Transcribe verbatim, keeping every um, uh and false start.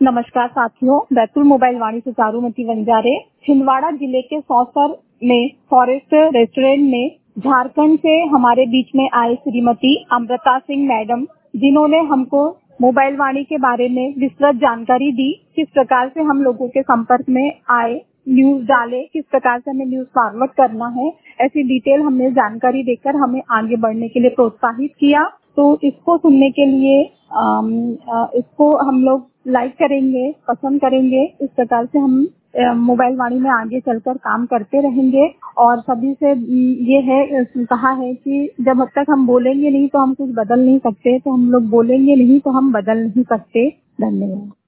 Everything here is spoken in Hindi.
नमस्कार साथियों, बैतूल मोबाइल वाणी से चारुमती वंजारे। छिंदवाड़ा जिले के सौसर में फॉरेस्ट रेस्टोरेंट में झारखंड से हमारे बीच में आए श्रीमती अमृता सिंह मैडम, जिन्होंने हमको मोबाइल वाणी के बारे में विस्तृत जानकारी दी। किस प्रकार से हम लोगों के संपर्क में आए, न्यूज डाले, किस प्रकार से हमें न्यूज फॉरवर्ड करना है, ऐसी डिटेल हमें जानकारी देकर हमें आगे बढ़ने के लिए प्रोत्साहित किया। तो इसको सुनने के लिए आम, आ, इसको हम लोग लाइक करेंगे, पसंद करेंगे। इस प्रकार से हम आ, मोबाइल वाणी में आगे चलकर काम करते रहेंगे। और सभी से ये है, कहा है कि जब तक हम बोलेंगे नहीं तो हम कुछ बदल नहीं सकते, तो हम लोग बोलेंगे नहीं तो हम बदल नहीं सकते। धन्यवाद।